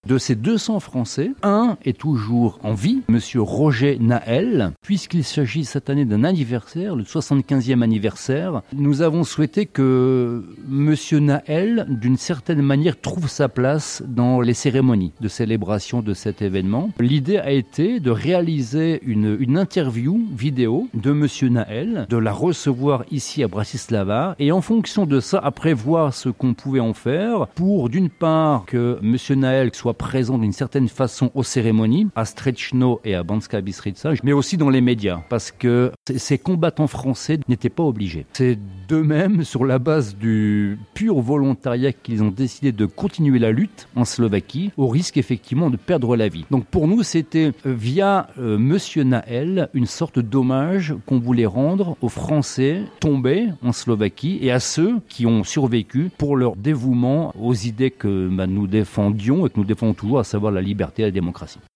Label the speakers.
Speaker 1: De ces 200 Français, un est toujours en vie, Monsieur Roger Nael, puisqu'il s'agit cette année d'un anniversaire, le 75e anniversaire. Nous avons souhaité que Monsieur Nael, d'une certaine manière, trouve sa place dans les cérémonies de célébration de cet événement. L'idée a été de réaliser une interview vidéo de Monsieur Nael, de la recevoir ici à Bratislava, et en fonction de ça, après voir ce qu'on pouvait en faire, pour d'une part que Monsieur Nael soit présent d'une certaine façon aux cérémonies, à Strecno et à Banská Bystrica, mais aussi dans les médias, parce que ces combattants français n'étaient pas obligés. C'est d'eux-mêmes, sur la base du pur volontariat, qu'ils ont décidé de continuer la lutte en Slovaquie, au risque effectivement de perdre la vie. Donc pour nous, c'était via Monsieur Nael une sorte d'hommage qu'on voulait rendre aux Français tombés en Slovaquie et à ceux qui ont survécu pour leur dévouement aux idées que nous défendions et que nous défendons toujours, à savoir la liberté et la démocratie.